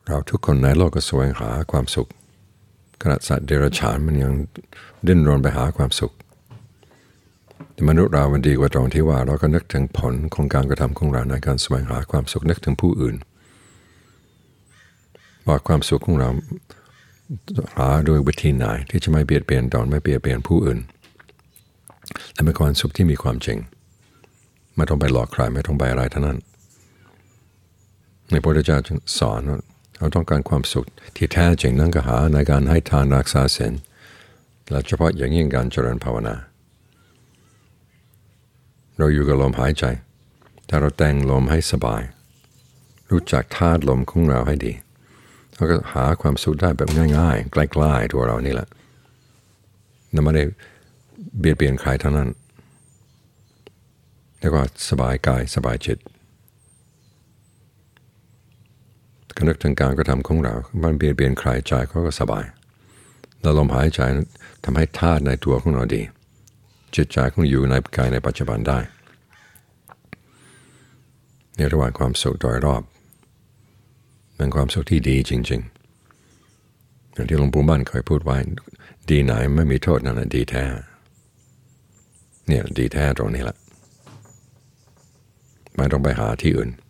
เราทุกคนในโลกก็แสวงหาความสุขขณะสัตว์เดรัจฉานมันยังดิ้นรนไปหาความสุขแต่มนุษย์เรามันดีกว่าตรงที่ว่าเราก็นึกถึงผลของการกระทำของเราในการแสวงหาความสุขนึกถึงผู้อื่นว่าความสุขของเราหาโดยวิธีไหนที่จะไม่เบียดเบียนตนไม่เบียดเบียนผู้อื่นและเป็นความสุขที่มีความจริงไม่ต้องไปหลอกใครไม่ต้องไปอะไรทั้งนั้นในพระพุทธเจ้าสอนว่าเราต้องการความสุขที่แท้จริงนั่นก็หาในการให้ทานรักษาศีลและเฉพาะอย่างยิ่งการเจริญภาวนาเราอยู่กับลมหายใจถ้าเราแต่งลมให้สบายรู้จักธาตุลมของเราให้ดีเราก็หาความสุขได้แบบง่ายๆใกล้ๆตัวเรานี่แหละไม่ได้เบียดเบียนใครทั้งนั้นแล้วก็สบายกายสบายจิตก็นึกถึงการกระทำของเรามันเบียดเบียนใครใจเขาก็สบายแล้วลมหายใจทำให้ธาตุในตัวของเราดีจิตใจของอยู่ในกายในปัจจุบันได้ในระหว่างความสุขโดยรอบเป็นความสุขที่ดีจริงๆอย่างที่หลวงปู่มั่นเคยพูดไว้ดีไหนไม่มีโทษนั่นแหละดีแท้เนี่ยดีแท้ตรงนี้แหละไม่ต้องไปหาที่อื่น